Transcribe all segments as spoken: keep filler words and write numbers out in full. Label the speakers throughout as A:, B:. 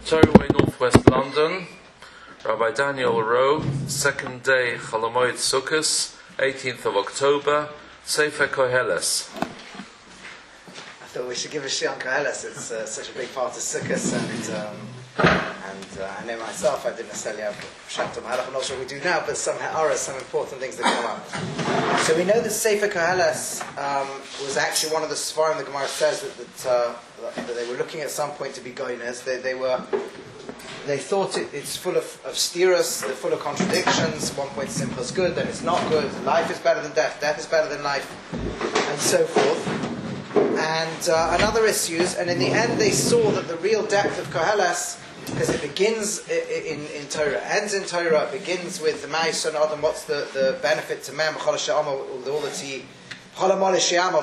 A: Torway, Northwest London, Rabbi Daniel Rowe, second day Cholamoid Sukkos, eighteenth of October, Sefer Koheles.
B: I thought we should give a shit on Koheles. It's uh, such a big part of Sukkos, and um, and uh, I know myself I didn't necessarily have Shabbat Mahalach. I'm not sure we do now, but some are some important things that come up. So we know that Sefer Koheles um, was actually one of the Sfarim. The Gemara says that that, uh, that they were looking at some point to be goyners. They they were. They thought it, it's full of, of steeros, they're full of contradictions. At one point simple is good, then it's not good. Life is better than death, death is better than life, and so forth. And uh, and other issues. And in the end they saw that the real depth of Koheles, because it begins in, in, in Torah, ends in Torah, it begins with the Ma'is and Adam, what's the, the benefit to Mem, Chol HaShe'amah, all that he Shlomo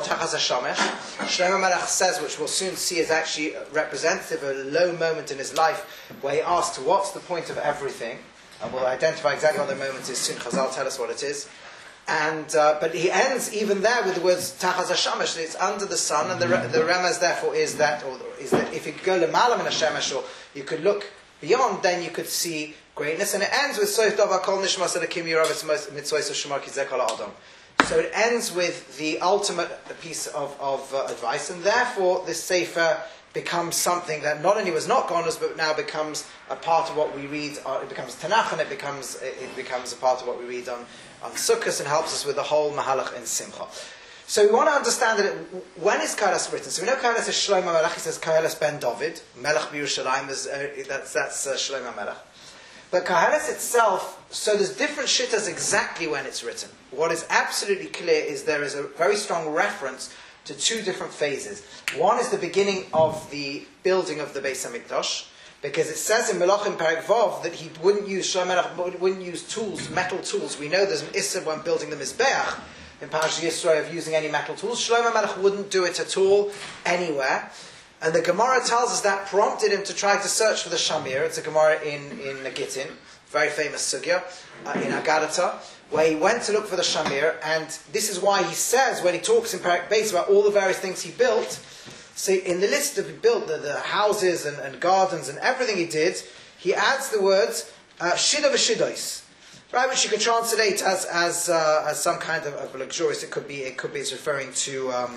B: Melech says, which we'll soon see, is actually representative of a low moment in his life where he asks, what's the point of everything? And we'll identify exactly what the moment is soon. Chazal tell us what it is. And uh, but he ends even there with the words Tachas HaShamesh, it's under the sun, and the, the remez therefore is that, or is that if you could go L'malam in HaShemesh, or you could look beyond, then you could see greatness. And it ends with Soif Dova Kol Nishmas Elokim Yirav Mitzvos Shemar Ki Zeh Kol Adam. So it ends with the ultimate piece of, of uh, advice, and therefore this Sefer becomes something that not only was not Gonus, but now becomes a part of what we read. Uh, it becomes Tanakh, and it becomes it becomes a part of what we read on, on Sukkot, and helps us with the whole Mahalach in Simcha. So we want to understand that it, when is Koheles written? So we know Koheles is Shlomo Melech. He says Koheles ben David, Melech b'Yerushalayim. Is uh, that's that's uh, Shlomo Melech. But Koheles itself, so there's different shittas exactly when it's written. What is absolutely clear is there is a very strong reference to two different phases. One is the beginning of the building of the Beis HaMikdash, because it says in Melachim Perek Vav that he wouldn't use Shlomo Melech wouldn't use tools, metal tools. We know there's an issur when building the Mizbeach in Parashat Yisro of using any metal tools. Shlomo Melech wouldn't do it at all anywhere. And the Gemara tells us that prompted him to try to search for the Shamir. It's a Gemara in, in Gittin, very famous sugya, uh, in Agadata, where he went to look for the Shamir. And this is why he says, when he talks in Perek Beis about all the various things he built, so in the list of he built, the, the houses and, and gardens and everything he did, he adds the words, uh, Shida v'shidois, right, which you could translate as as uh, as some kind of, of luxurious. It could be, it could be it's referring to... Um,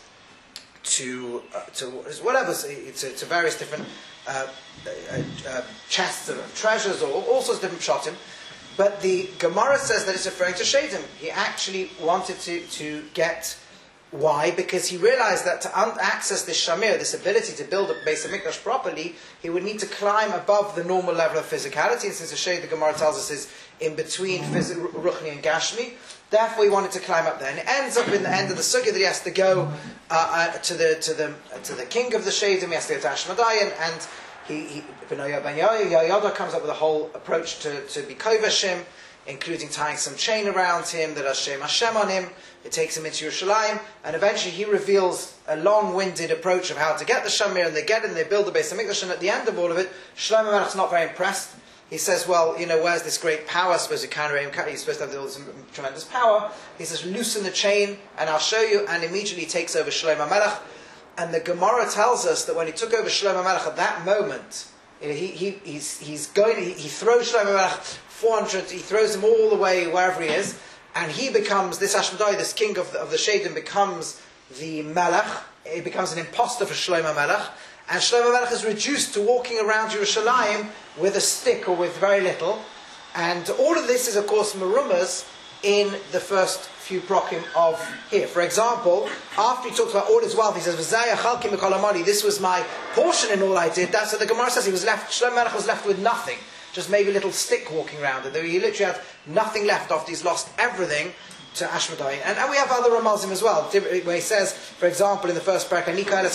B: to uh, to whatever, to, to various different uh, uh, uh, chests of treasures, or all sorts of different pshatim. But the Gemara says that it's referring to Shadim. He actually wanted to, to get, why? Because he realized that to un- access this Shamir, this ability to build a Beis HaMikdash properly, he would need to climb above the normal level of physicality. And since the Shade, the Gemara tells us, is in between phys- Ruchni and Gashmi, therefore he wanted to climb up there. And it ends up in the end of the sugya that he has to go uh, uh, to the to the uh, to the king of the Shadim. He has to go to Ashmadayan, and he, he Benoya Ben Yoda comes up with a whole approach to to be kovashim, including tying some chain around him that Hashem Hashem on him. It takes him into Yerushalayim, and eventually he reveals a long-winded approach of how to get the Shamir, and they get it, and they build the Beis HaMikdash, and at the end of all of it, Shlomo Melech's not very impressed. He says, well, you know, where's this great power? I suppose you can't he's supposed to have all this tremendous power. He says, loosen the chain, and I'll show you, and immediately takes over Shlomo Melech. And the Gemara tells us that when he took over Shlomo Melech at that moment, you know, he, he, he's, he's going, he, he throws Shlomo Melech four hundred, he throws him all the way wherever he is, and he becomes, this Ashmedai, this king of the, of the Shadim, becomes the Melech. He becomes an imposter for Shlomo Melech. And Shlomo Melech is reduced to walking around Yerushalayim with a stick or with very little. And all of this is, of course, merumas in the first few prokim of here. For example, after he talks about all his wealth, he says, this was my portion in all I did. That's what the Gemara says. He was left, Shlomo Melech was left with nothing. Just maybe a little stick walking around. And he literally had nothing left after he's lost everything to Ashmadayin. And, and we have other Ramazim as well, where he says, for example, in the first parak,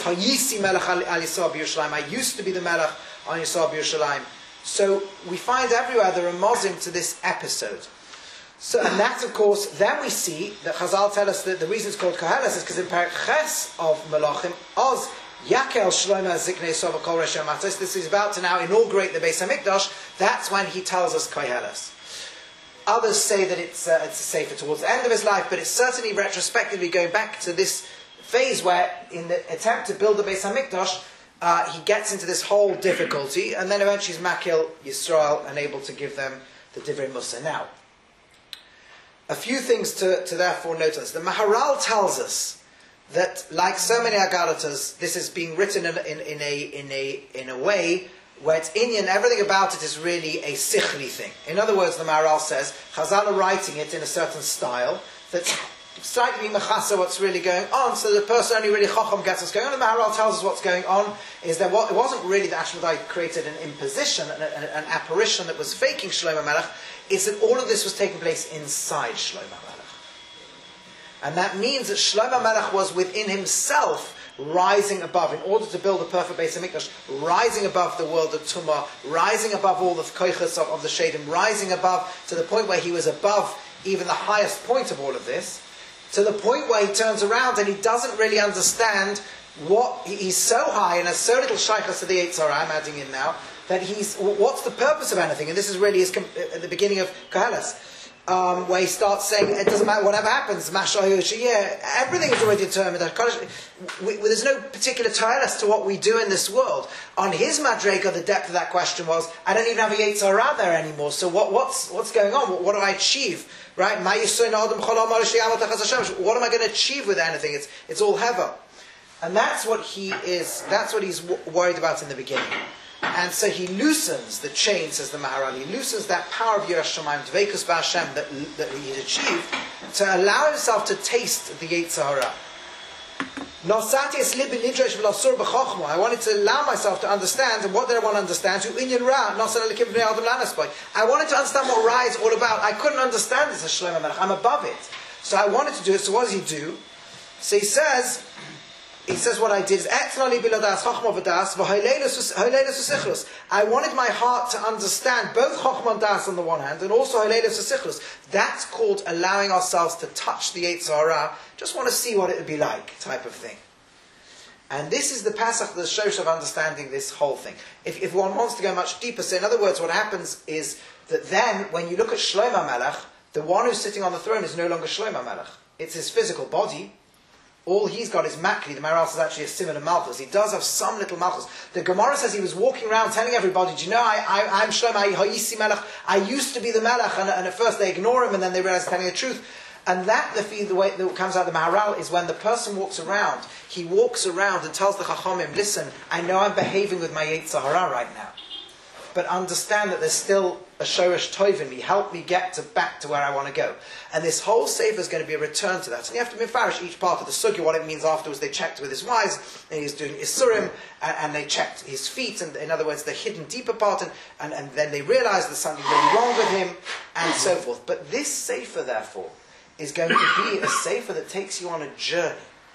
B: I used to be the Melech on Yisrael b'Yerushalayim. So we find everywhere the Ramazim to this episode. So, and that, of course, then we see that Chazal tell us that the reason it's called Koheles is because in Parak Ches of Melachim, Oz Yakel Shlomo Ziknei Sova Kol Resha Matos, this is about to now inaugurate the Beis HaMikdash. That's when he tells us Koheles. Others say that it's, uh, it's a sefer towards the end of his life, but it's certainly retrospectively going back to this phase where, in the attempt to build the Beis HaMikdash, uh, he gets into this whole difficulty, and then eventually he's Makil Yisrael and able to give them the Divrei Musa. Now, a few things to, to therefore note on this. The Maharal tells us that, like so many Agadatas, this is being written in, in, in, a, in, a, in a way where it's Inyan, everything about it is really a sichli thing. In other words, the Maharal says, Chazal are writing it in a certain style that's slightly mechasa what's really going on, so the person only really chacham gets what's going on. The Maharal tells us what's going on is that what, it wasn't really that Ashmedai created an imposition, an, an, an apparition that was faking Shlomo Melech. It's that all of this was taking place inside Shlomo Melech. And that means that Shlomo Melech was within himself rising above, in order to build a perfect Beis HaMikdash, rising above the world of Tumah, rising above all the koichas of, of the Shadim, rising above to the point where he was above even the highest point of all of this, to the point where he turns around and he doesn't really understand what, he's so high and has so little shaykhs to the Yetzer Hara, I'm adding in now, that he's, what's the purpose of anything? And this is really his, at the beginning of Koheles, um, where he starts saying, it doesn't matter, whatever happens, everything is already determined. We, there's no particular tile as to what we do in this world. On his Madrega, the depth of that question was, I don't even have a Yetzer Hara there anymore, so what, what's, what's going on? What, what do I achieve? Right? What am I going to achieve with anything? It's, it's all heaven. And that's what he is, that's what he's w- worried about in the beginning. And so he loosens the chain, says the Maharal, he loosens that power of Yiras Shamayim, Dveikus B'Hashem, that, that he had achieved, to allow himself to taste the Yetzer Hara. I wanted to allow myself to understand, and what did I want to understand? I wanted to understand what Ra is all about. I couldn't understand this as Shlomo Melech. I'm above it. So I wanted to do it. So what does he do? So he says, he says what I did is, I wanted my heart to understand both Chochmah and Das on the one hand, and also Halelus V'Sichlus. That's called allowing ourselves to touch the Yetzer Hara, just want to see what it would be like, type of thing. And this is the Pasach, the shosh of understanding this whole thing. If, if one wants to go much deeper, so in other words, what happens is that then, when you look at Shlomo Melech, the one who's sitting on the throne is no longer Shlomo Melech. It's his physical body. All he's got is Makli. The Maharal says actually a simon of Malchus. He does have some little Malchus. The Gemara says he was walking around telling everybody, do you know, I, I, I'm Shlomo, I, Hayisi Melech. I used to be the Melech, and, and at first they ignore him, and then they realize he's telling the truth. And that, the, the way that comes out of the Maharal, is when the person walks around, he walks around and tells the Chachamim, listen, I know I'm behaving with my Yetzer Hara right now, but understand that there's still a Shoresh Tov in me. Help me get to back to where I want to go. And this whole Sefer is going to be a return to that. And you have to mifarish each part of the Sugya, what it means afterwards. They checked with his wives, and he was doing Isurim, and, and they checked his feet, and in other words, the hidden deeper part, and, and, and then they realized there's something really wrong with him, and so forth. But this Sefer, therefore, is going to be a Sefer that takes you on a journey.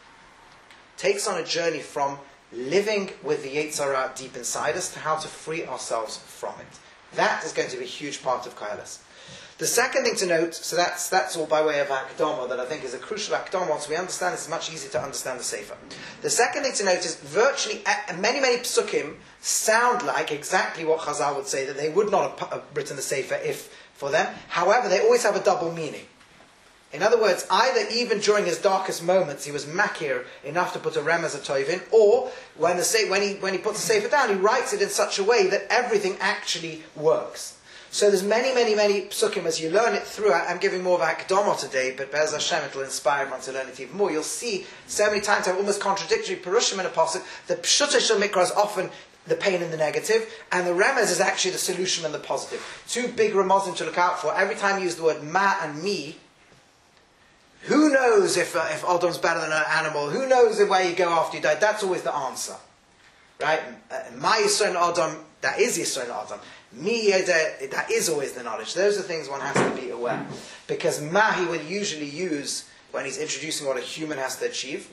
B: Takes on a journey from living with the Yetzer Hara deep inside us to how to free ourselves from it. That is going to be a huge part of Koheles. The second thing to note, so that's that's all by way of Akdama, that I think is a crucial Akdama. Once we understand this, it's much easier to understand the Sefer. The second thing to note is virtually many, many psukim sound like exactly what Chazal would say, that they would not have written the Sefer if for them. However, they always have a double meaning. In other words, either even during his darkest moments he was makir enough to put a remez a tov in, or when, the, when, he, when he puts the Sefer down, he writes it in such a way that everything actually works. So there's many, many, many psukim as you learn it through. I'm giving more of Akdama today, but Be'ez Hashem it will inspire everyone to learn it even more. You'll see so many times have almost contradictory perushim in a pasuk. The pshuta shel mikra is often the pain and the negative, and the remez is actually the solution and the positive. Two big ramazim to look out for. Every time you use the word ma and mi, who knows if uh, if Adom's better than an animal? Who knows where you go after you die? That's always the answer, right? My Yisrael Adam, that is Yisrael Adam. Me, that is always the knowledge. Those are things one has to be aware, because ma he would usually use when he's introducing what a human has to achieve.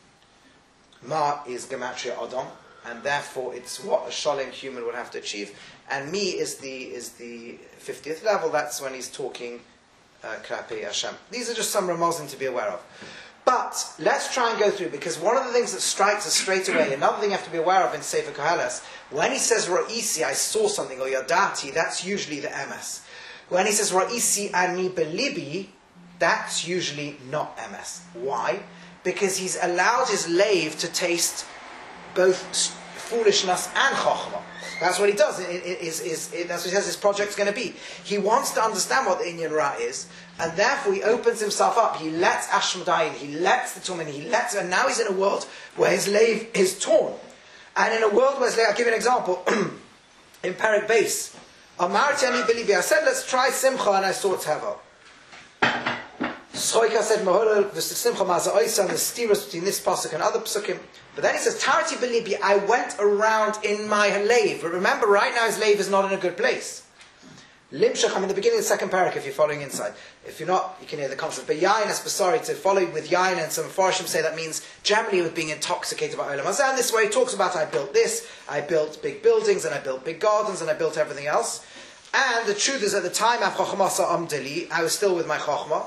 B: Ma is gematria Adam, and therefore it's what a shalom human would have to achieve. And mi is the is the fiftieth level. That's when he's talking. Uh, Hashem. These are just some ramazim to be aware of. But let's try and go through, because one of the things that strikes us straight away, another thing you have to be aware of in Sefer Koheles, when he says Ra'isi, I saw something, or Yadati, that's usually the M S. When he says Ra'isi ani belibi, that's usually not M S. Why? Because he's allowed his lave to taste both foolishness and chokhmah. That's what he does. It, it, is, is, it, that's what he says his project's going to be. He wants to understand what the Inyan Ra is, and therefore he opens himself up. He lets Ashmadayin, he lets the torment, he lets, and now he's in a world where his lave is torn. And in a world where his lave, I'll give you an example. In Perek Beis, Amarti ani belibi, I said, let's try Simcha, and I saw Tevel. Schoika said, Maholo, the Simcha Maza'oisa, and the steerers between this pasuk and other pasukim. But then he says, Tarati belibi, I went around in my lave. But remember, right now his lave is not in a good place. Limshach, I'm in the beginning of the second parak, if you're following inside. If you're not, you can hear the concept. But Yain es Basari, to follow with Yain, and some Farshim say that means generally with being intoxicated by Olam Hazeh. And this way he talks about, I built this, I built big buildings, and I built big gardens, and I built everything else. And the truth is, at the time, I was still with my Chochmah.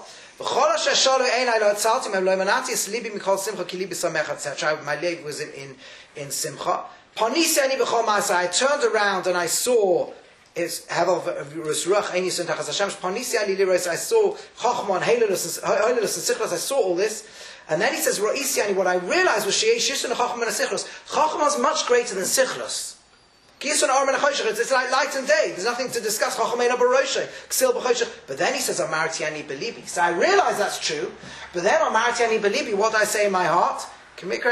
B: My lave was in, in, in Simcha. I turned around and I saw is Havel Rusruach Einisun Tachas Hashem Panisi Ali Liros. I saw Chachman Halilus and Sichlos. I saw all this, and then he says Ra'isiani. What I realized was Sheish Yishun Chachman and Sichlos. Chachman is much greater than Sichlos. Kisun Arman Choshech. It's like light and day. There's nothing to discuss. Chachman Abaroshe Ksil B'Choshech. But then he says Amartiani Belibi. So I realize that's true. But then Amartiani Belibi. What do I say in my heart? In my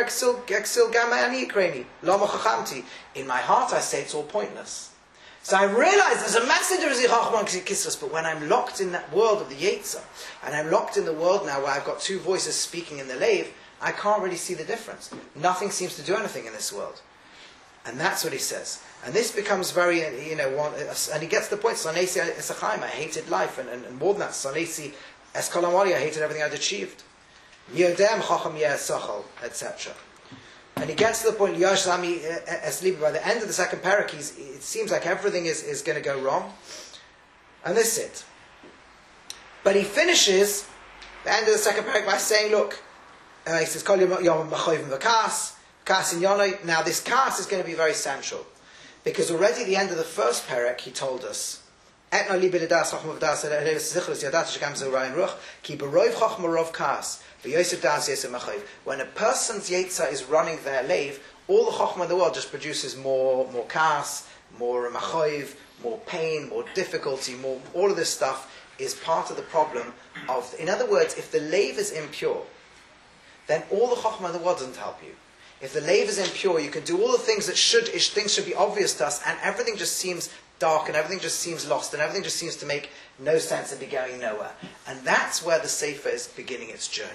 B: heart I say it's all pointless. So I realize there's a message of Chachman Kisros, but when I'm locked in that world of the Yetzer, and I'm locked in the world now where I've got two voices speaking in the lave, I can't really see the difference. Nothing seems to do anything in this world. And that's what he says. And this becomes very, you know, one, and he gets to the point, Sanesi Esachaim, I hated life, and, and, and more than that, Sanesi Eskolamari, I hated everything I'd achieved. Yodem Chacham Yeh Sachal, et cetera. And he gets to the point, Yoshami Eslibi, by the end of the second parak, he's, it seems like everything is, is going to go wrong. And this is it. But he finishes the end of the second parak by saying, look, uh, he says, Kol Yom B'Choyvim V'Kas, Kas in Yonai. Now this Kas is going to be very central. Because already at the end of the first parak, he told us, Etna Libi L'das Chacham V'das Elevus Zichros Yadat Shekam Zerayin Ruch, Ki B'Rov Chacham Rov Kas. When a person's Yetzer is running their lave, all the Chochmah in the world just produces more, more kas, more machoiv, more pain, more difficulty, more, all of this stuff is part of the problem of, in other words, if the lave is impure, then all the Chochmah in the world doesn't help you. If the lave is impure, you can do all the things that should, things should be obvious to us, and everything just seems dark, and everything just seems lost, and everything just seems to make no sense and be going nowhere. And that's where the Sefer is beginning its journey.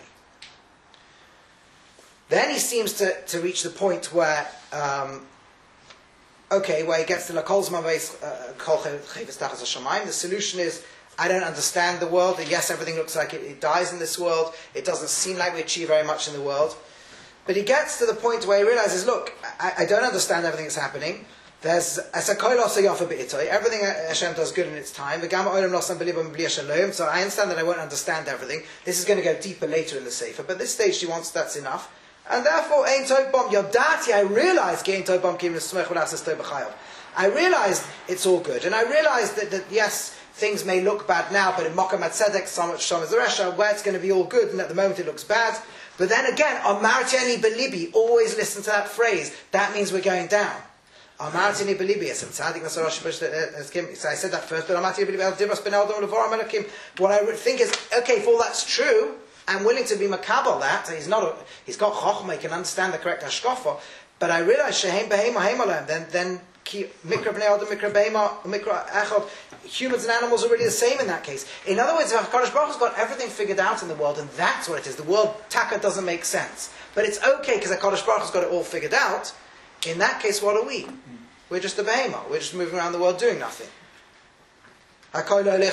B: Then he seems to, to reach the point where, um, okay, where he gets to la kol zman kol chayvus tachas hashamayim. The solution is, I don't understand the world. And yes, everything looks like it, it dies in this world. It doesn't seem like we achieve very much in the world. But he gets to the point where he realizes, look, I, I don't understand everything that's happening. There's everything Hashem does good in its time. So I understand that I won't understand everything. This is going to go deeper later in the Sefer. But at this stage, she wants that's enough. And therefore, Ein Tov Bom Yodati, I realized Ein Tov Bom Kim Nesmech V'Lasas Tov B'Chayav. I realized it's all good, and I realized that, that yes, things may look bad now, but in Mokam Atzedek, Shom Zeresha, where it's going to be all good, and at the moment it looks bad. But then again, Amartiani Belibi, always listen to that phrase. That means we're going down. Amartiani Belibi, so I said that first, but Amartiani Belibi, what I think is, okay, if all that's true, I'm willing to be makabel that. He's not. A, he's got chochmah. He can understand the correct hashkafa. But I realize shehem behema hemalem. Then then mikra bnei adam mikra behema mikra echad. Humans and animals are really the same in that case. In other words, Hakadosh Baruch Hu's got everything figured out in the world, and that's what it is. The world taka doesn't make sense, but it's okay because Hakadosh Baruch Hu's got it all figured out. In that case, what are we? We're just a behema. We're just moving around the world doing nothing. Do, do we know if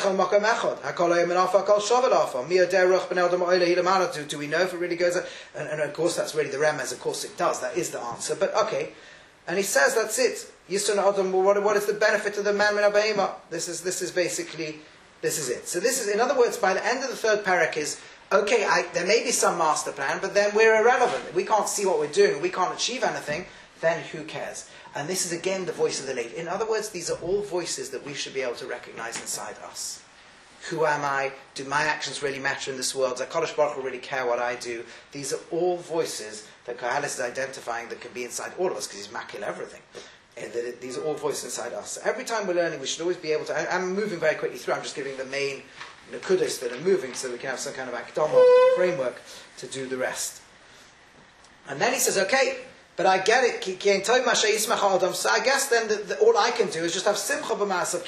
B: it really goes up? And, and of course that's really the remez, of course it does, that is the answer. But okay. And he says that's it. What, what is the benefit of the man min ha-behema? This is this is basically this is it. So this is, in other words, by the end of the third parak is, okay, I, there may be some master plan, but then we're irrelevant. We can't see what we're doing, we can't achieve anything, then who cares? And this is again the voice of the lady. In other words, these are all voices that we should be able to recognize inside us. Who am I? Do my actions really matter in this world? Does HaKadosh Baruch Hu really care what I do? These are all voices that Koheles is identifying that can be inside all of us, because he's makil everything. And that it, these are all voices inside us. So every time we're learning, we should always be able to... I, I'm moving very quickly through. I'm just giving the main nakudos that are moving so we can have some kind of akdama framework to do the rest. And then he says, okay, but I get it. So I guess then the, the, all I can do is just have simcha b'ma'asav.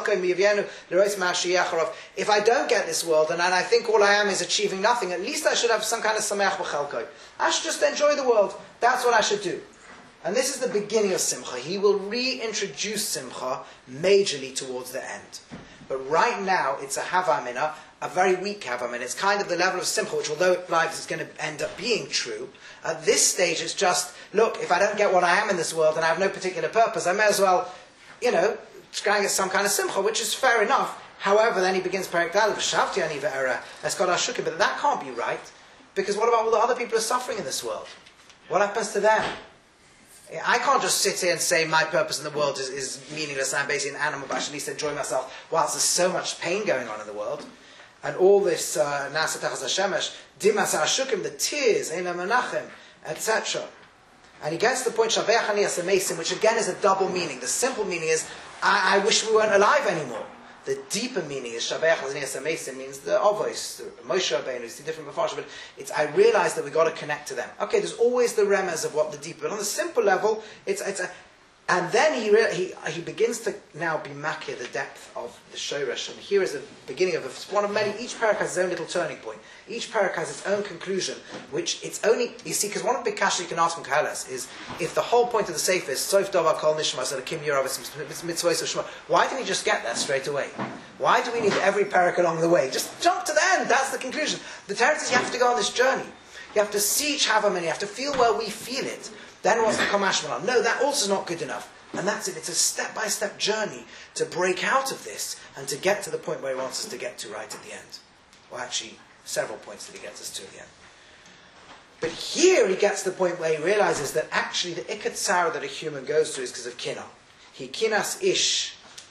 B: If I don't get this world, and, and I think all I am is achieving nothing, at least I should have some kind of sameach b'chalkoi. I should just enjoy the world. That's what I should do. And this is the beginning of simcha. He will reintroduce simcha majorly towards the end. But right now, it's a havamina, a very weak havamina. It's kind of the level of simcha, which although life is going to end up being true, at this stage it's just, look, if I don't get what I am in this world and I have no particular purpose, I may as well, you know, try and get some kind of simcha, which is fair enough. However, then he begins Perek Daled, V'shavti ani ve'era, Eskod Hashukim, but that can't be right, because what about all the other people who are suffering in this world? What happens to them? I can't just sit here and say my purpose in the world is, is meaningless and I'm basically an animal, but I should at least enjoy myself whilst there's so much pain going on in the world. And all this Nasa Tachas HaShemesh, Dimas HaShukim, the tears, Eina Menachem, et cetera. And he gets to the point, Shabeach Ani Asamesim, which again is a double meaning. The simple meaning is, I, I wish we weren't alive anymore. The deeper meaning is Shabeach Ani Asamesim means the Avos, the Moshe Rabbeinu, it's the different Mepharshim, but it's, I realize that we've got to connect to them. Okay, there's always the remez of what the deeper, but on the simple level, it's, it's a, and then he, re, he he begins to now be makir the depth of the Shoresh, and here is the beginning of a, one of many. Each parak has its own little turning point. Each parak has its own conclusion, which it's only, you see, because one of the big questions you can ask from Koheles is, if the whole point of the Sefer is Sof Davar Kol Nishma, so the Kim Yeravis Mitzvos of Shema, why didn't he just get there straight away? Why do we need every parak along the way? Just jump to the end. That's the conclusion. The Torah says you have to go on this journey. You have to see each Havaman. You have to feel where we feel it. Then what's the Kamashmalan? No, that also is not good enough. And that's it. It's a step-by-step journey to break out of this and to get to the point where he wants us to get to right at the end. Well, actually, several points that he gets us to at the end. But here he gets to the point where he realizes that actually the ikat tsar that a human goes through is because of kina. He kinas ish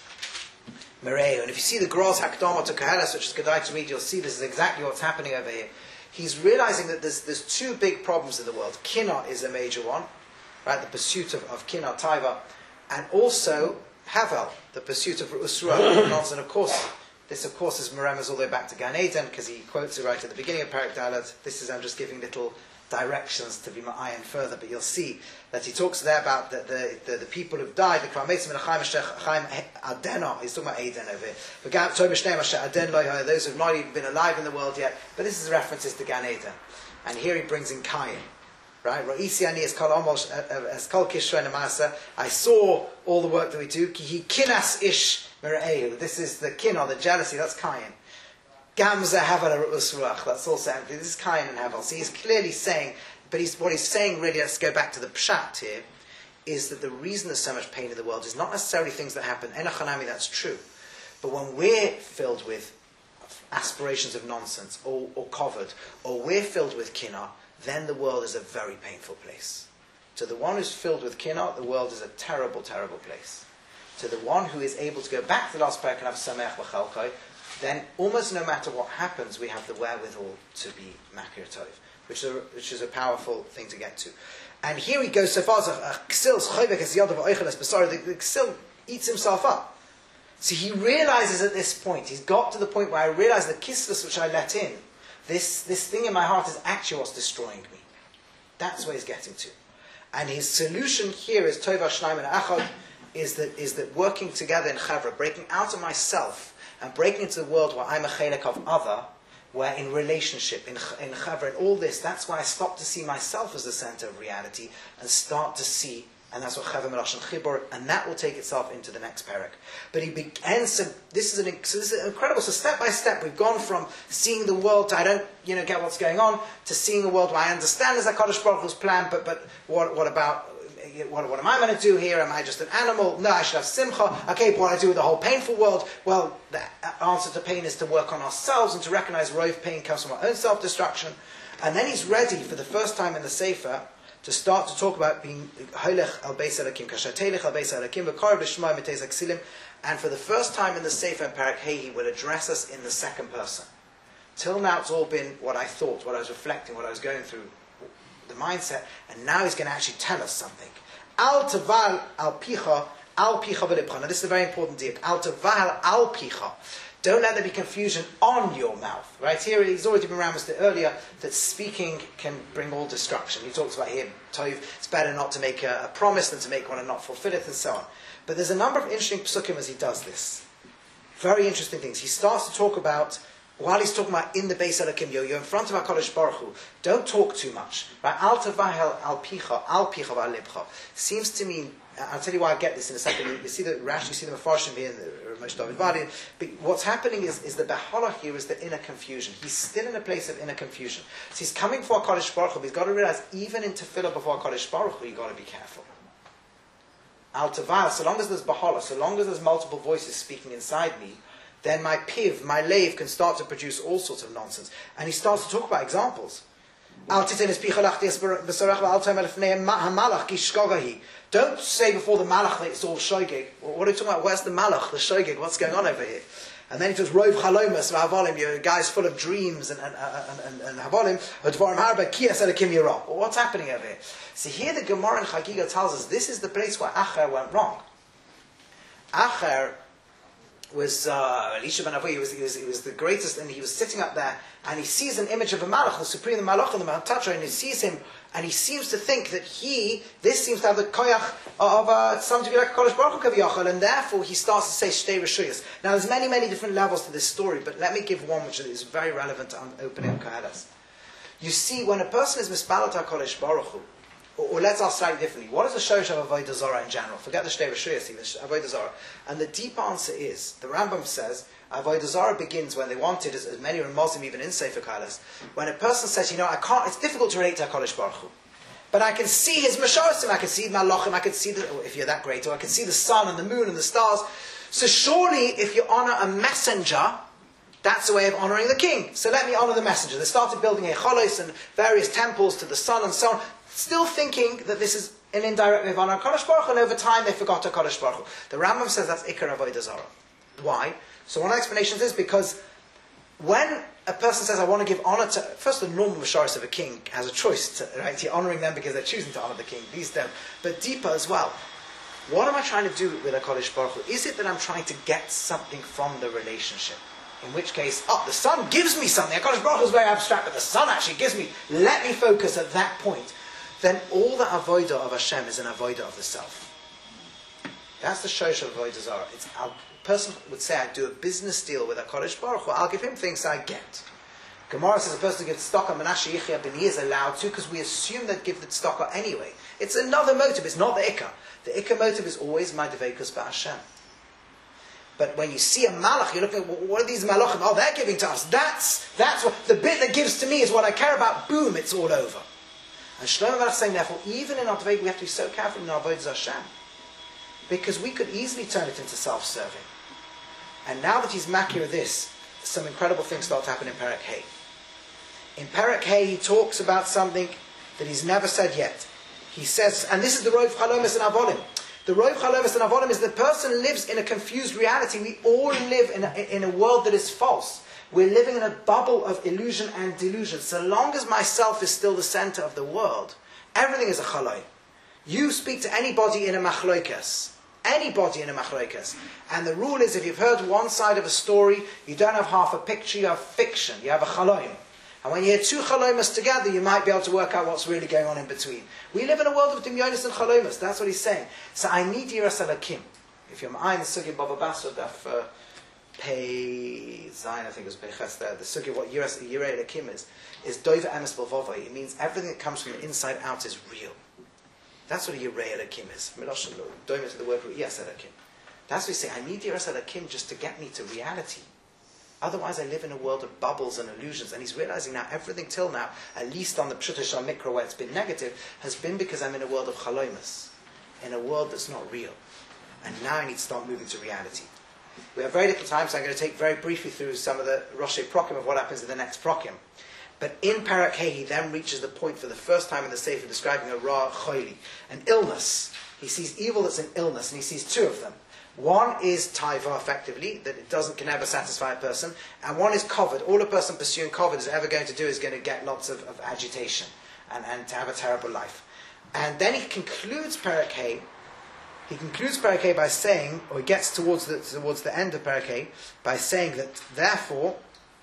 B: mereu. And if you see the Gros Hakdama to Koheles, which is Kedai to read, you'll see this is exactly what's happening over here. He's realizing that there's, there's two big problems in the world. Kina is a major one, right? The pursuit of, of kina, taiva. And also, Havel, the pursuit of Usra, and of course, this of course is Meremes all the way back to Gan Eden, because he quotes it right at the beginning of Perek Daled. This is, I'm just giving little directions to be ma'ayin further, but you'll see that he talks there about the, the, the, the people who've died, the Krametzim and Chaim Adena, he's talking about Eden over here. Those who've not even been alive in the world yet, but this is references to Gan Eden. And here he brings in Kayin. Right? I saw all the work that we do. Kinas ish mereu. This is the kinah, the jealousy. That's Kayin. Gamza havel usruach. That's also this is Kayin and Havel. So he's clearly saying, but he's what he's saying really. Let's go back to the pshat here. Is that the reason there's so much pain in the world is not necessarily things that happen. Enochanami, that's true. But when we're filled with aspirations of nonsense or, or covered, or we're filled with kinah, then the world is a very painful place. To the one who's filled with kinah, the world is a terrible, terrible place. To the one who is able to go back to the last parak and have sameach v'chalkoi, then almost no matter what happens, we have the wherewithal to be makir tov, which is a, which is a powerful thing to get to. And here he goes so far as a ksil, the ksil eats himself up. So he realizes at this point, he's got to the point where I realize the kisvus which I let in, This this thing in my heart is actually what's destroying me. That's where he's getting to. And his solution here is Tova Shnaim and Achad, is that is that working together in Chavra, breaking out of myself and breaking into the world where I'm a chelek of other, where in relationship, in in Chavra, and all this, that's why I stop to see myself as the center of reality and start to see. And that's what Chavra Melash and Chibur, and that will take itself into the next parak. But he begins. So this is an so this is incredible. So step by step, we've gone from seeing the world to I don't, you know, get what's going on, to seeing a world where I understand there's a Kadosh Baruch Hu's plan. But but what what about what what am I going to do here? Am I just an animal? No, I should have simcha. Okay, but what do I do with the whole painful world? Well, the answer to pain is to work on ourselves and to recognize rove pain comes from our own self destruction. And then he's ready for the first time in the Sefer to start to talk about being Hoylech al Beis Elokim, Kashatelich al Beis Elokim, V'Karav L'Shema Mitez Aksilim, and for the first time in the Sefer Parak Hey, he will address us in the second person. Till now it's all been what I thought, what I was reflecting, what I was going through, the mindset, and now he's going to actually tell us something. Al Taval al Picha, al Picha v'Libcha. Now this is a very important deal. Al Taval al Picha. Don't let there be confusion on your mouth. Right here, he's already been around with it earlier that speaking can bring all destruction. He talks about here, Tov, it's better not to make a, a promise than to make one and not fulfill it, and so on. But there's a number of interesting psukim as he does this. Very interesting things. He starts to talk about, while he's talking about in the Beis Elokim, you're in front of HaKadosh Baruch Hu, don't talk too much. Right? Al tavahel al picha, al picha v'al libcha. Seems to mean, I'll tell you why I get this in a second. You see the Rashi, you see the Mefarshim here, the Moshe David Badi. But what's happening is, is the Behala here is the inner confusion. He's still in a place of inner confusion. So he's coming for HaKadosh Baruch Hu, but he's got to realize, even in Tefillah before HaKadosh Baruch Hu, you've got to be careful. Al tavahel, so long as there's Behala, so long as there's multiple voices speaking inside me, then my piv, my lave, can start to produce all sorts of nonsense. And he starts to talk about examples. Don't say before the malach that it's all shogeg. What are you talking about? Where's the malach, the shogeg? What's going on over here? And then he says, Rov chalomas v'havolim, you're guys full of dreams and, and, and, and, and havolim. What's happening over here? See, here the Gemara in Chagiga tells us this is the place where Acher went wrong. Acher was uh, Elisha ben Avi, he was, he, was, he was the greatest, and he was sitting up there, and he sees an image of a malach, the supreme malach in the Mount Tatra, and he sees him, and he seems to think that he, this seems to have the koyach of uh, something to be like a Kodesh Baruch Hu Kaviyachal, and therefore he starts to say Shtei Reshuyos. Now there's many, many different levels to this story, but let me give one which is very relevant to opening Koheles. You see, when a person is misbalat HaKodesh Baruch Hu, Or, or let's ask slightly differently. What is the shosh of Avodah Zarah in general? Forget the Shtei Reshuyos, the Avodah Zarah. And the deep answer is, the Rambam says, Avodah Zarah begins when they wanted, as, as many Ramazim even in Sefer Koheles, when a person says, you know, I can't, it's difficult to relate to HaKadosh Baruch Hu. But I can see his Mashosim, I can see Malachim, I can see, the, if you're that great, or I can see the sun and the moon and the stars. So surely, if you honor a messenger, that's a way of honoring the king. So let me honor the messenger. They started building a cholos and various temples to the sun and so on, still thinking that this is an indirect way of honoring HaKadosh Baruch Hu, and over time they forgot HaKadosh Baruch Hu. The Rambam says that's Ikar Avodah Zarah. Why? So one of the explanations is because when a person says, I want to give honor to, first the normal Masharis of a king has a choice, to, right? You're honoring them because they're choosing to honor the king, these don't. But deeper as well. What am I trying to do with HaKadosh Baruch Hu? Is it that I'm trying to get something from the relationship? In which case, oh, the sun gives me something. HaKadosh Baruch Hu is very abstract, but the sun actually gives me, let me focus at that point. Then all the avodah of Hashem is an avodah of the self. That's the shosh of avodah zarah. It's a person would say, I do a business deal with HaKadosh Baruch Hu, I'll give him things I get. Gemara says a person gives tzedakah, Menashe Yichya ben Yi is allowed to, because we assume they'd give the tzedakah anyway. It's another motive, it's not the ikar. The ikar motive is always my devekus b'Hashem. But when you see a malach, you're looking at, well, what are these malachim? Oh, they're giving to us. That's, that's what, the bit that gives to me is what I care about. Boom, it's all over. And Shlomo Melech is saying, therefore, even in our debate, we have to be so careful in our avodah Hashem, because we could easily turn it into self-serving. And now that he's makir of this, some incredible things start to happen in Perek Hey. In Perek Hey, he talks about something that he's never said yet. He says, and this is the Rov Chalomis and Avolim. The Rov Chalomis and Avolim is the person lives in a confused reality. We all live in a, in a world that is false. We're living in a bubble of illusion and delusion. So long as myself is still the center of the world, everything is a chaloi. You speak to anybody in a machloikas. Anybody in a machloikas. And the rule is, if you've heard one side of a story, you don't have half a picture, you have fiction. You have a chaloim. And when you hear two chaloimas together, you might be able to work out what's really going on in between. We live in a world of dimyonis and chaloimas. That's what he's saying. So I need yiras alakim. If you're ma'ayin the sugi baba basra daf uh, pei zayin, I think it was beches there. The sugi what yiras yirei alakim is is doiva emes b'vovai. It means everything that comes from the inside out is real. That's what a yirei alakim is. Milosh lo doiva to the word ru'iyas alakim. That's what he's saying. I need yiras alakim just to get me to reality. Otherwise, I live in a world of bubbles and illusions. And he's realizing now, everything till now, at least on the Pshutish Mikra where it's been negative, has been because I'm in a world of chaloimus, in a world that's not real. And now I need to start moving to reality. We have very little time, so I'm going to take very briefly through some of the Rosh Prokim of what happens in the next Prokim. But in Parak Hey, he then reaches the point for the first time in the Sefer describing a Ra Choili, an illness. He sees evil that's an illness, and he sees two of them. One is taiva, effectively, that it doesn't can never satisfy a person, and one is covered. All a person pursuing covered is ever going to do is going to get lots of, of agitation and, and to have a terrible life. And then he concludes Parak Hey. He concludes Parak Hey by saying, or he gets towards the towards the end of Parak Hey by saying that therefore,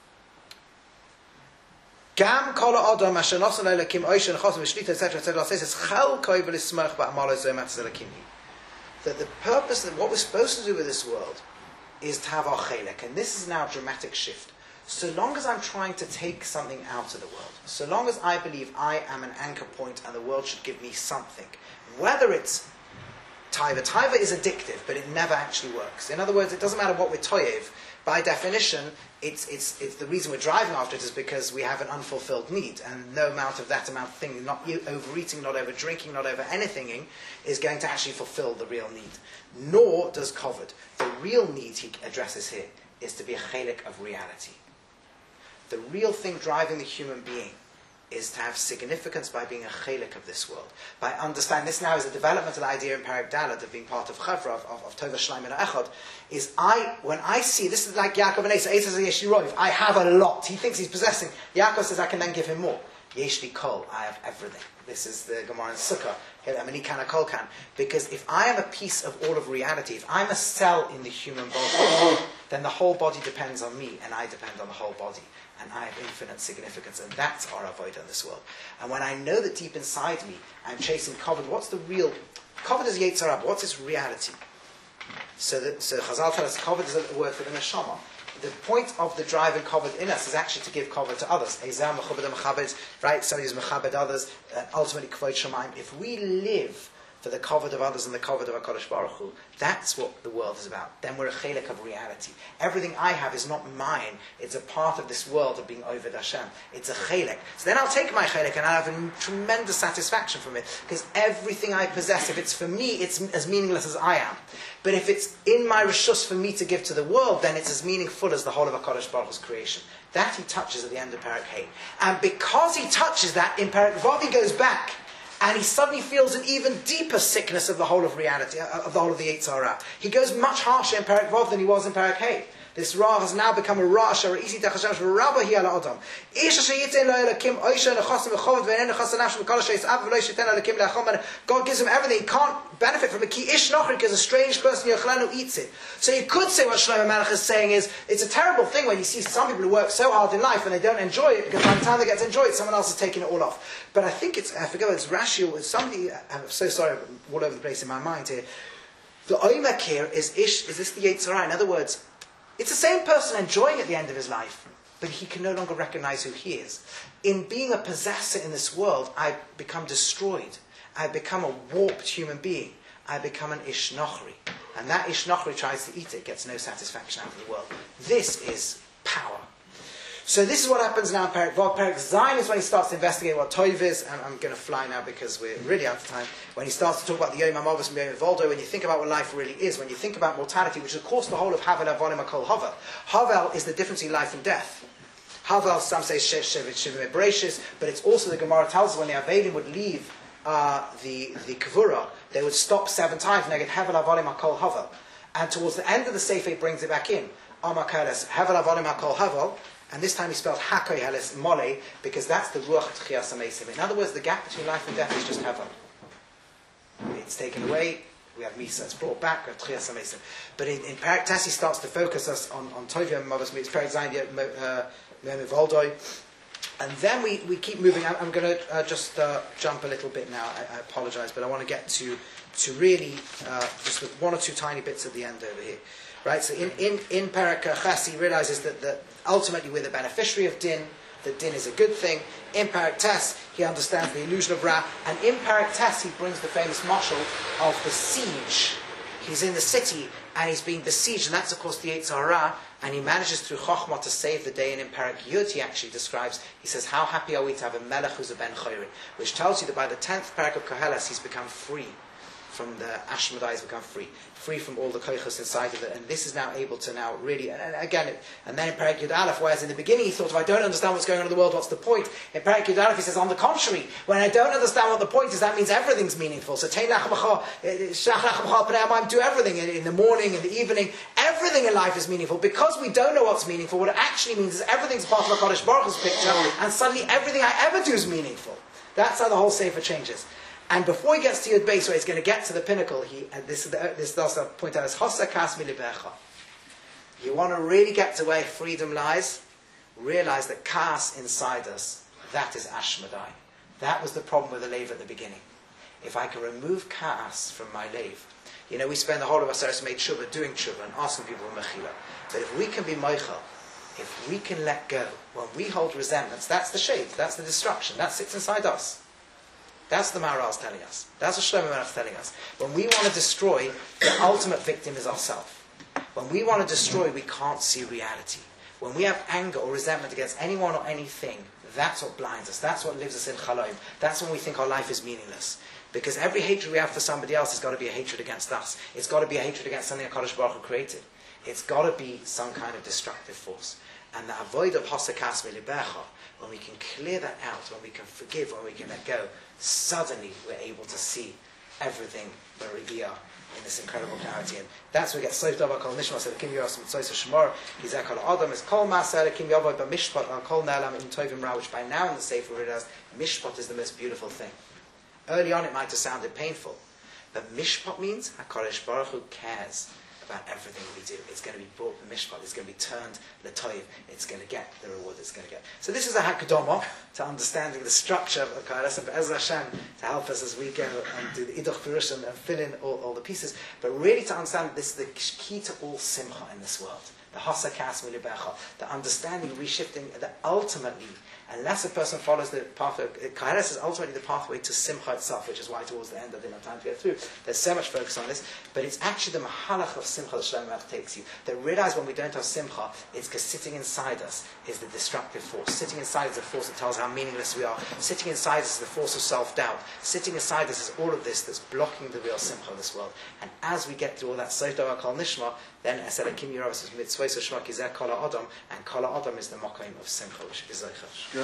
B: Gam kol adam asher nosan le'elakim oishen chosim v'shlita et cetera et cetera says chel koi v'lismach ba'amalo zomat zelakim. That the purpose, that what we're supposed to do with this world, is to have our chelek, and this is now a dramatic shift. So long as I'm trying to take something out of the world, so long as I believe I am an anchor point and the world should give me something, whether it's taiva, taiva is addictive, but it never actually works. In other words, it doesn't matter what we're toyev. By definition, it's, it's, it's the reason we're driving after it is because we have an unfulfilled need, and no amount of that amount of thing, not overeating, not over drinking, not over anything, is going to actually fulfill the real need. Nor does covered. The real need he addresses here is to be a chelik of reality. The real thing driving the human being is to have significance by being a chelik of this world. By understanding, this now is a development of the idea in Parak Dalet of being part of Chavra, of, of, of Tova Shleim and Echad, is I, when I see, this is like Yaakov and Esau, Esau says, Yesh li Rov, I have a lot. He thinks he's possessing. Yaakov says, I can then give him more. Yesh li Kol, I have everything. This is the Gemara in Sukkah. Because if I am a piece of all of reality, if I'm a cell in the human body, then the whole body depends on me, and I depend on the whole body. And I have infinite significance, and that's our avodah in this world. And when I know that deep inside me, I'm chasing covered, what's the real... Covered is Yetzer Hara, what's its reality? So, that, so Chazal tells us covered is a word for the neshama. The point of the drive and covered in us is actually to give covered to others. Ezah mechabed mechabed, right? Somebody who's mechabed others, uh, ultimately kvod shamayim. If we live for the covered of others and the covered of HaKadosh Baruch Hu, that's what the world is about. Then we're a chelik of reality. Everything I have is not mine. It's a part of this world of being Oved Hashem. It's a chelik. So then I'll take my chelik and I'll have a tremendous satisfaction from it. Because everything I possess, if it's for me, it's as meaningless as I am. But if it's in my reshus for me to give to the world, then it's as meaningful as the whole of HaKadosh Baruch Hu's creation. That he touches at the end of Parak Hey. And because he touches that, in Parak Vav he goes back, and he suddenly feels an even deeper sickness of the whole of reality, of the whole of the Yetzer Hara. He goes much harsher in Parak Vav than he was in Parak Hey. This Ra has now become a Ra, a easy techashem, a Rabba hi ala Adam. Ish asher yitzin lo elakim, oisha nechasim v'choved v'ein nechas nafsh v'kol asher yisav v'lo yishiten elakim le'achom. God gives him everything. He can't benefit from it. Ki ish nochrik is a strange person, Yochlanu eats it. So you could say what Shlomo Melech is saying is, it's a terrible thing when you see some people who work so hard in life and they don't enjoy it, because by the time they get to enjoy it, someone else is taking it all off. But I think it's, I forget, it's Rashi, or somebody, I'm so sorry, I'm all over the place in my mind here. The oimek here is ish, is this the Yetzer Hara? In other words, it's the same person enjoying at the end of his life, but he can no longer recognize who he is. In being a possessor in this world, I become destroyed. I become a warped human being. I become an Ish Nochri. And that Ish Nochri tries to eat it, gets no satisfaction out of the world. This is power. So this is what happens now in Perek Vav. Perek Zayin is when he starts to investigate what Toiv is, and I'm going to fly now because we're really out of time. When he starts to talk about the Yom HaMavos and Yom HaVoldo, when you think about what life really is, when you think about mortality, which is of course the whole of Havel Avonim HaKol Havel. Havel is the difference between life and death. Havel, some say Shesh Shevit Shivim Ebreshis, but it's also the Gemara tells us when the Avelim would leave uh, the the Kavura, they would stop seven times and they get Havel Avonim HaKol Havel. And towards the end of the Sefer he brings it back in. Amakalas Havel Avonim HaKol Havel. And this time he spelled Hakoy Heles Mole, because that's the Ruach Tchias HaMeisim. In other words, the gap between life and death is just heaven. It's taken away, we have Misa, it's brought back, we have Tchias HaMeisim. But in, in Perek Tes he starts to focus us on, on Tovia Mavos, it's Perek Zayin, Mem Voldoi. And then we, we keep moving. I'm, I'm going to uh, just uh, jump a little bit now, I, I apologise, but I want to get to, to really, uh, just with one or two tiny bits at the end over here. Right, so in, in, in Perek Ches he realizes that, that ultimately we're the beneficiary of din, that din is a good thing. In Perek Tes he understands the illusion of Ra, and in Perek Tes he brings the famous mashal of the siege. He's in the city and he's being besieged, and that's of course the Yetzer Hara, and he manages through Chochmah to save the day. And in Perek Yud he actually describes, he says, how happy are we to have a melech who's a ben chayrin, which tells you that by the tenth Perek of Koheles he's become free. from the Ashmedai has become free, free from all the koichos inside of it, and this is now able to now really, and, and again, it, and then in Perek Yud Aleph, whereas in the beginning he thought, if I don't understand what's going on in the world, what's the point? In Perek Yud Aleph he says, on the contrary, when I don't understand what the point is, that means everything's meaningful. So Tein Lach B'cha, Shach Lach B'cha Pnei Hamayim, do everything, in, in the morning, in the evening, everything in life is meaningful. Because we don't know what's meaningful, what it actually means is everything's part of a Kodesh Baruch Hu's picture, and suddenly everything I ever do is meaningful. That's how the whole Sefer changes. And before he gets to Yud Beis, where he's going to get to the pinnacle, he, and this is the, this does point out as Hosa Kas Milibecha. You want to really get to where freedom lies, realize that Kas inside us, that is Ashmedai. That was the problem with the Lev at the beginning. If I can remove Kas from my Lev, you know, we spend the whole of our service made tshuva, doing tshuva, and asking people for mechila. But if we can be moichel, if we can let go, when we hold resentments, that's the shade, that's the destruction, that sits inside us. That's the Maharal's telling us. That's what Shlomo Melech's telling us. When we want to destroy, the ultimate victim is ourselves. When we want to destroy, we can't see reality. When we have anger or resentment against anyone or anything, that's what blinds us. That's what lives us in chaloim. That's when we think our life is meaningless. Because every hatred we have for somebody else has got to be a hatred against us. It's got to be a hatred against something that HaKadosh Baruch Hu created. It's got to be some kind of destructive force. And the avoid of Hosakas Milibecha, when we can clear that out, when we can forgive, when we can let go, suddenly we're able to see everything where we are in this incredible clarity. And that's where we get Soif Dava Kol Nishma, so the Kim Yos Mitzois Shemor, Gizeh Kol Adam, is Kol Maser, Kim Yavoy, but Mishpat, Kol Ne'alam, In Tovim Ra, which by now in the Sefer we realize Mishpat is the most beautiful thing. Early on it might have sounded painful, but Mishpat means HaKadosh Baruch Hu cares about everything we do. It's going to be brought to Mishpat, it's going to be turned L'Toiv, it's going to get the reward it's going to get. So this is a Hakadomo to understanding the structure of Kairos, and Be'ez Hashem to help us as we go and do the Idach Pirush and fill in all, all the pieces, but really to understand that this is the key to all Simcha in this world. The Hasa Kas Milibecha, the understanding, reshifting, that ultimately, unless a person follows the pathway, Kairos is ultimately the pathway to Simcha itself, which is why towards the end I didn't have time to get through. There's so much focus on this, but it's actually the Mahalach of Simcha that Shlomo Melech takes you. That realize when we don't have Simcha, it's because sitting inside us is the destructive force. Sitting inside us is the force that tells us how meaningless we are. Sitting inside us is the force of self-doubt. Sitting inside us is all of this that's blocking the real Simcha of this world. And as we get through all that Sof Dava Kol Nishma, then I said, Akim Yerovas is Mitzvah Shema Kizeh Kol Adam, and Kol Adam is the Mokaim of Simcha, which is Zeicha.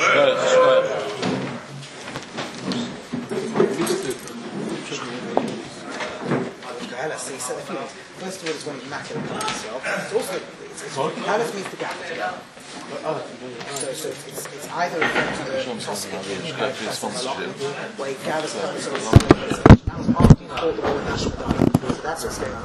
B: So he said a few things. First of all, is when you matter yourself. It's also, it's, it's, Aleph means the gap. So, so it's, it's either referring to the where he gathers up, so that was after he fought the war in Ashmedai. So that's what's going on.